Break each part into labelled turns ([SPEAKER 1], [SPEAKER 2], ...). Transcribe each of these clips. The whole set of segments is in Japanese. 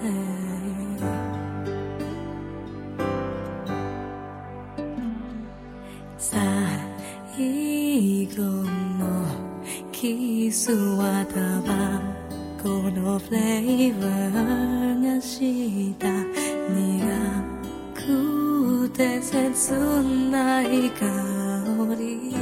[SPEAKER 1] 最後のキスはタバコのフレーバーがした苦くて切ない香り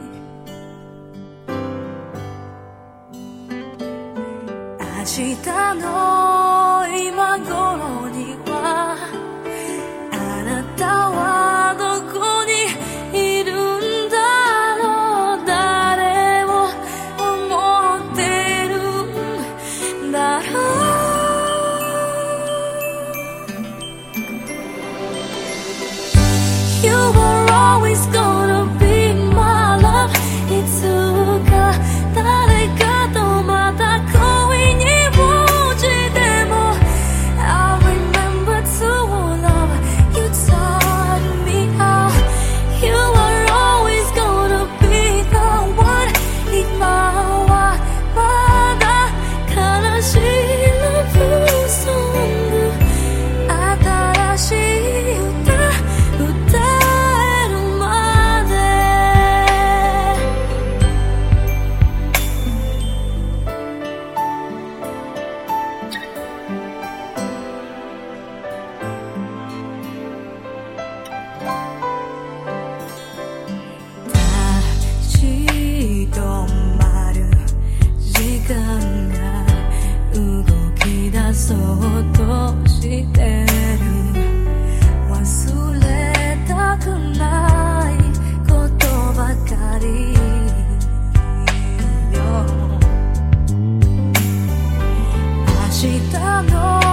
[SPEAKER 1] 明日の今頃にはあなたはどこにいるんだろう誰を思ってるんだろうYou were always gonna be my love いつか誰かとまた恋に落ちても I remember to love You taught me how You were always gonna be the one 今はまだ悲しい Love song 新しい歌歌えるまで立ち止まる時間が動き出そうとしてる忘れたくないことばかりよ明日の